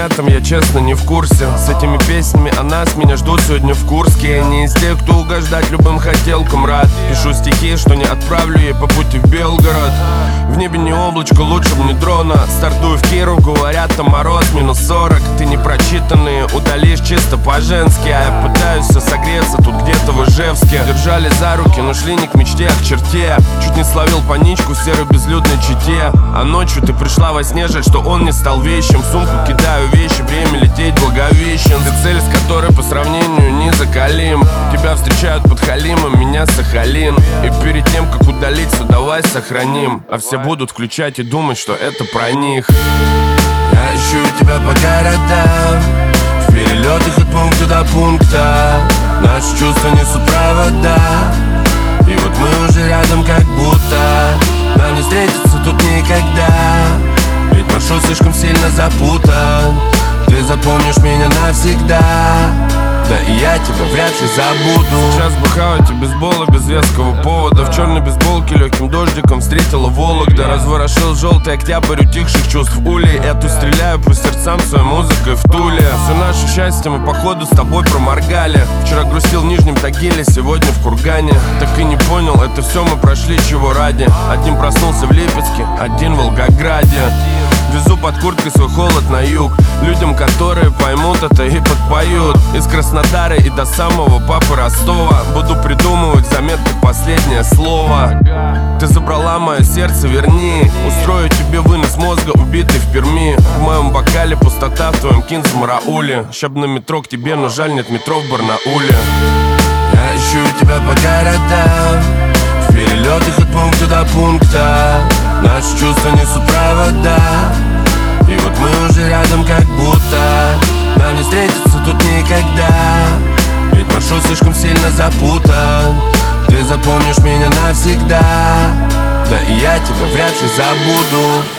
этом я честно не в курсе. С этими песнями о нас меня ждут сегодня в Курске. Я не из тех, кто угождать любым хотелкам рад. Пишу стихи, что не отправлю ей по пути в Белгород. В небе не облачко, лучше б не дрона. Стартую в Киров, говорят, там мороз минус 40. Ты непрочитанные удалишь чисто по-женски. А я пытаюсь все согреться тут где-то в Ижевске. Держали за руки, но шли не к мечте, а к черте. Чуть не словил паничку в серой безлюдной Чите. А ночью ты пришла во сне, жаль, что он не стал вещим. В сумку кидаю вещи, время лететь Благовещен. Ты цель, с которой по сравнению не закалим. Тебя встречают под Халимом, меня Сахалин. И перед тем, как удалиться, давай сохраним. А все будут включать и думать, что это про них. Я ищу тебя по городам, в перелетах от пункта до пункта. Наши чувства несут провода, и вот мы уже рядом как будто. Нам не встретиться тут никогда, ведь маршрут слишком сильно запутан. Ты запомнишь меня навсегда, да и я тебя вряд ли забуду. Сейчас бухаю тебе без бола, без веского повода. В черной бейсболке легким дождиком встретила Вологда. Разворошил желтый октябрь утихших чувств улей. Эту стреляю по сердцам своей музыкой в Туле. Все наше счастье мы походу с тобой проморгали. Вчера грустил в Нижнем Тагиле, сегодня в Кургане. Так и не понял, это все мы прошли чего ради. Один проснулся в Липецке, один в Волгограде. Везу под курткой свой холод на юг. Людям, которые поймут это и подпоют. Из Краснодара и до самого папы Ростова буду придумывать в заметках последнее слово. Ты забрала мое сердце, верни. Устрою тебе вынос мозга, убитый в Перми. В моем бокале пустота, в твоем Кинс-Марауле. Щаб на метро к тебе, но жаль, нет метро в Барнауле. Я ищу тебя по городам, в перелетах от пункта до пункта. Наши чувства несут провода, и вот мы уже рядом как будто. Нам не встретиться тут никогда, ведь маршрут слишком сильно запутан. Ты запомнишь меня навсегда, да и я тебя вряд ли забуду.